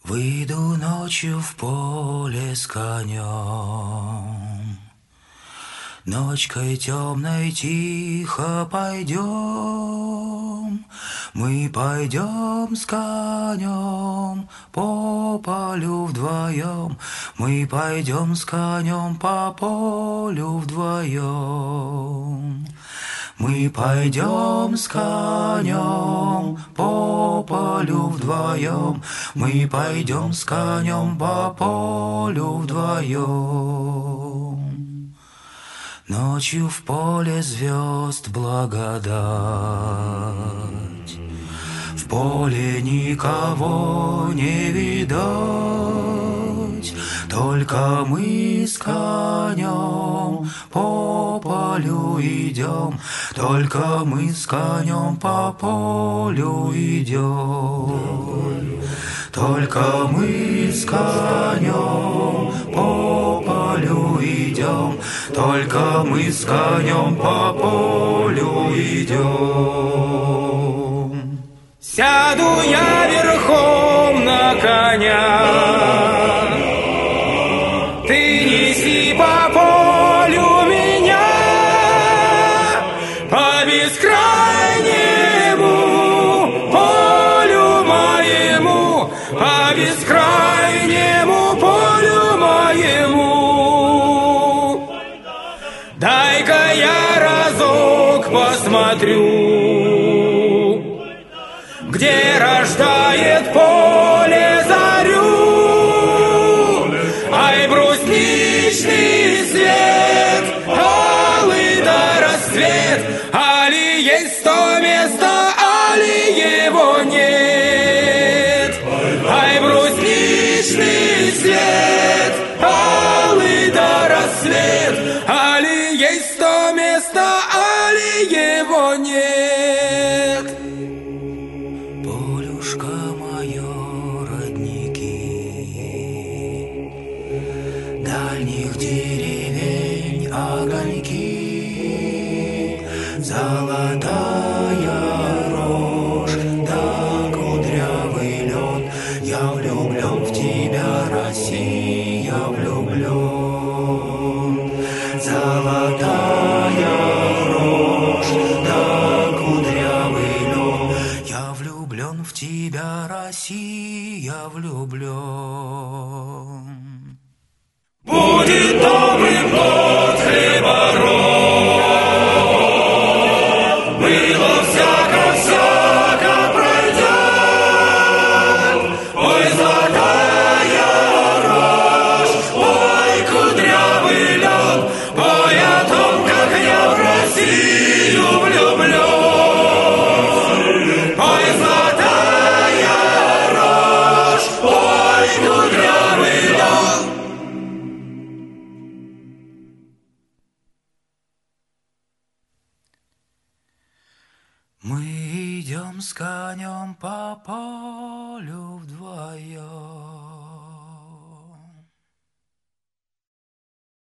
Выйду ночью в поле с конем, ночкой темной тихо пойдем. Мы пойдем с конем по полю вдвоем. Мы пойдем с конем по полю вдвоем. Мы пойдем с конем по полю вдвоем. Мы пойдем с конем по полю вдвоем. Ночью в поле звезд благодать, в поле никого не видать, только мы с конем по полю идем, только мы с конем по полю идем, только мы с конем по полю идем, только мы с конем по полю идем. Сяду я верхом на коня, ты неси по полю меня, по бескрайнему полю моему, по бескрайнему полю моему. Дай-ка я разок посмотрю, где рождает поле зарю. Ай, брусничный свет, алый да рассвет, али есть то место, али его нет. Ай, брусничный свет, алый да рассвет, али есть то место, али его нет. Полюшка мое, родники, дальних деревень огоньки, золотая рожь да кудрявый лед. Я влюблен в тебя, Россия, влюблен. Золотая рожь да кудрявый лед. Я влюблен в тебя, Россия, влюблен. Будет добрым год хлебороб, было всяко пройдет. Ой, золотая рожь, ой, кудрявый лед, пой о том, как я в Россию влюблен. Ой, золотая рожь, ой, кудрявый лед. Мы идем с конем по полю вдвоем.